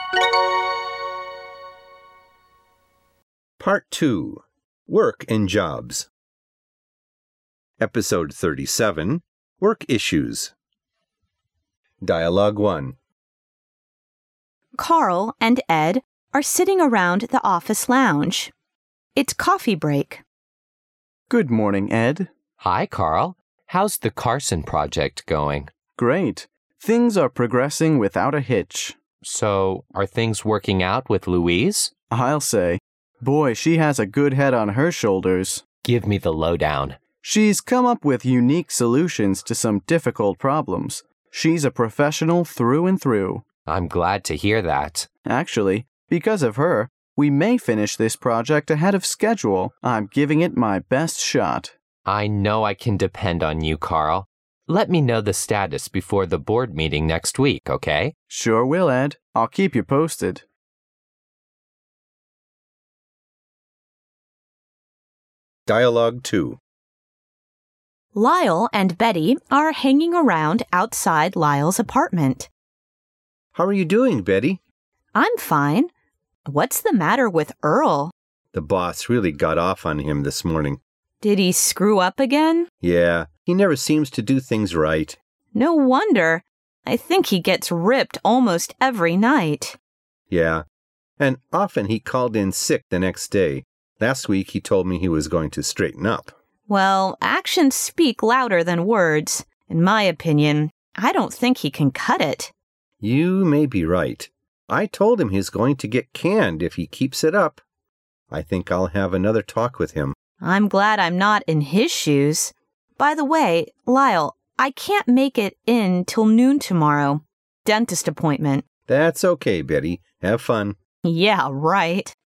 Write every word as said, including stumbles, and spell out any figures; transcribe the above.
Part two. Work and Jobs. Episode thirty-seven. Work Issues. Dialogue one. Carl and Ed are sitting around the office lounge. It's coffee break. Good morning, Ed. Hi, Carl. How's the Carson project going? Great. Things are progressing without a hitch. So, are things working out with Louise? I'll say. Boy, she has a good head on her shoulders. Give me the lowdown. She's come up with unique solutions to some difficult problems. She's a professional through and through. I'm glad to hear that. Actually, because of her, we may finish this project ahead of schedule. I'm giving it my best shot. I know I can depend on you, Carl. Let me know the status before the board meeting next week, okay? Sure will, Ed. I'll keep you posted. Dialogue two. Lyle and Betty are hanging around outside Lyle's apartment. How are you doing, Betty? I'm fine. What's the matter with Earl? The boss really got off on him this morning. Did he screw up again? Yeah, he never seems to do things right. No wonder. I think he gets ripped almost every night. Yeah, and often he called in sick the next day. Last week he told me he was going to straighten up. Well, actions speak louder than words. In my opinion, I don't think he can cut it. You may be right. I told him he's going to get canned if he keeps it up. I think I'll have another talk with him. I'm glad I'm not in his shoes. By the way, Lyle, I can't make it in till noon tomorrow. Dentist appointment. That's okay, Betty. Have fun. Yeah, right.